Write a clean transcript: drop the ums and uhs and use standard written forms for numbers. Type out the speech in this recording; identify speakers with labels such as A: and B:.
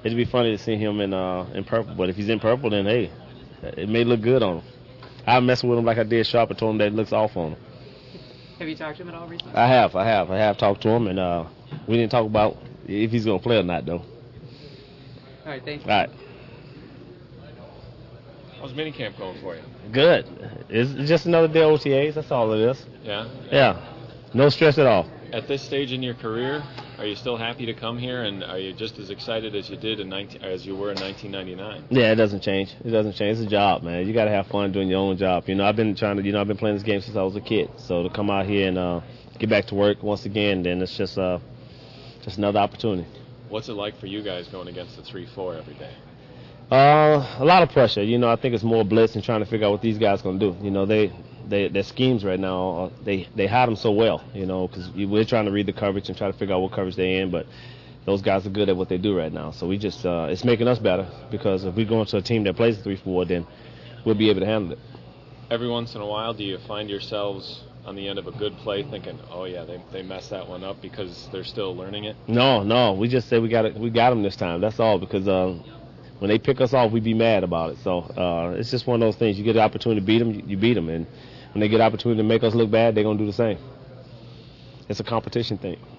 A: it'd be funny to see him in purple. But if he's in purple, then hey, it may look good on him. I'm messing with him like I did Sharp and told him that it looks off on him.
B: Have you talked to him at all recently?
A: I have talked to him, and we didn't talk about if he's going to play or not, though.
B: All right, thank you.
A: All right.
C: How's minicamp going for you?
A: Good. It's just another day of OTAs. That's all it is.
C: Yeah?
A: Yeah. No stress at all.
C: At this stage in your career, are you still happy to come here, and are you just as excited as as you were in 1999?
A: Yeah, it doesn't change. It doesn't change. It's a job, man. You got to have fun doing your own job. I've been playing this game since I was a kid. So to come out here and get back to work once again, then it's just another opportunity.
C: What's it like for you guys going against the 3-4 every day?
A: A lot of pressure. I think it's more blitz and trying to figure out what these guys going to do. Their schemes right now, they hide them so well, because we're trying to read the coverage and try to figure out what coverage they're in, but those guys are good at what they do right now. So we just, it's making us better, because if we go into a team that plays 3-4, then we'll be able to handle it.
C: Every once in a while, do you find yourselves on the end of a good play thinking, oh yeah, they messed that one up because they're still learning it?
A: No. We just say we got them this time. That's all, because when they pick us off, we be mad about it. So it's just one of those things. You get the opportunity to beat them, you beat them. And when they get the opportunity to make us look bad, they're going to do the same. It's a competition thing.